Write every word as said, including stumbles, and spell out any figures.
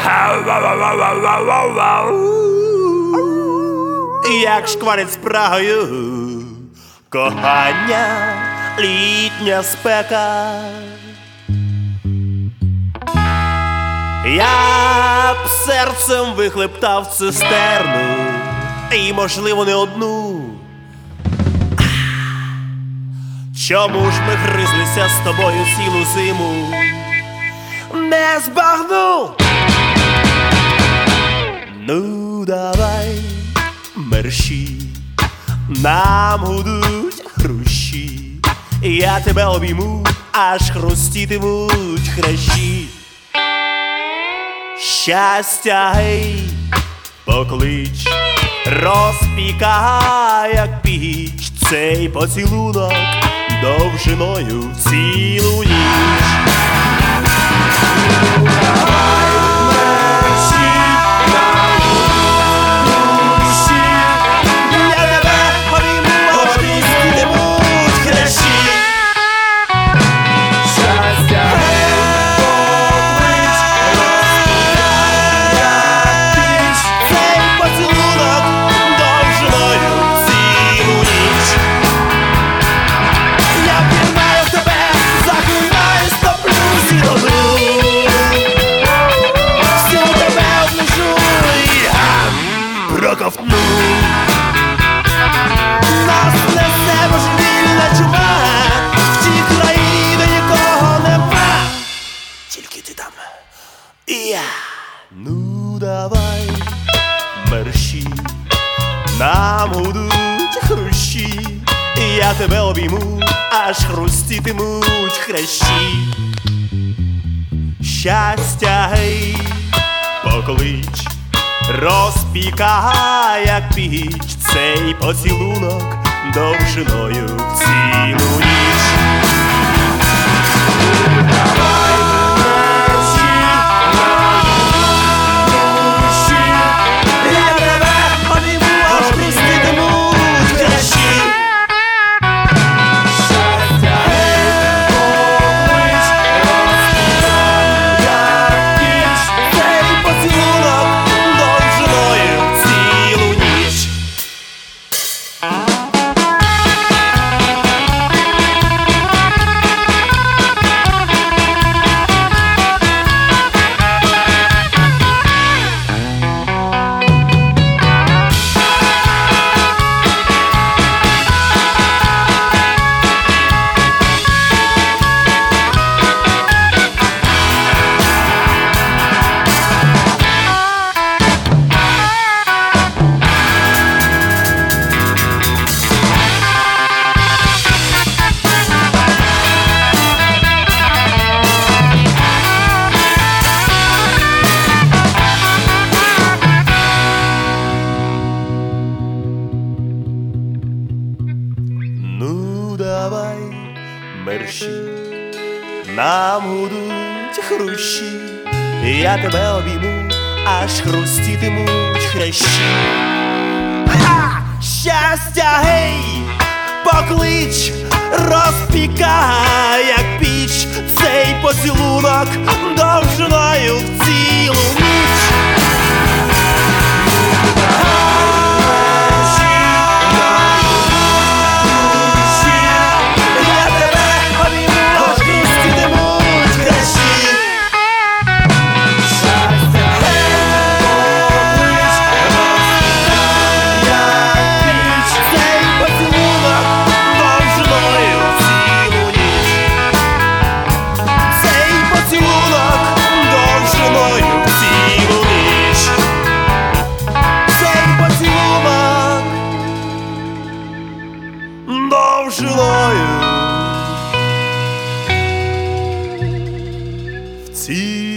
Як шкварить спрагою кохання, літня спека. Я б серцем вихлептав цистерну, і, можливо, не одну. Чому ж ми гризлися з тобою цілу зиму? Не збагну. Ну, давай, мерщі, нам гудуть хрущі, я тебе обійму, аж хрустітимуть хрящі. Щастя, гей, поклич, розпікай, як піч, цей поцілунок довжиною в цілу ніч. Проковтну. Нас несе божевільна чума, в тій країні нікого нема, тільки ти там і я. Ну давай, мерщі, нам гудуть хрущі, я тебе обійму, аж хрустітимуть хрящі. Щастя, гей, поклич, розпікай, як піч, цей поцілунок довжиною в цілу ніч. Давай, мерщі, хрущі, я тебе обійму, аж хрустітимуть хрящі. Щастя, гей, поклич, розпікай, як піч, цей поцілунок довжиною в цілу ніч. Ну давай, мерщі, нам гудуть хрущі, я тебе обійму, аж хрустітимуть хрящі. Щастя, гей, поклич, розпікай, як піч, цей поцілунок довжиною в цілу ніч. Довжиною в цілу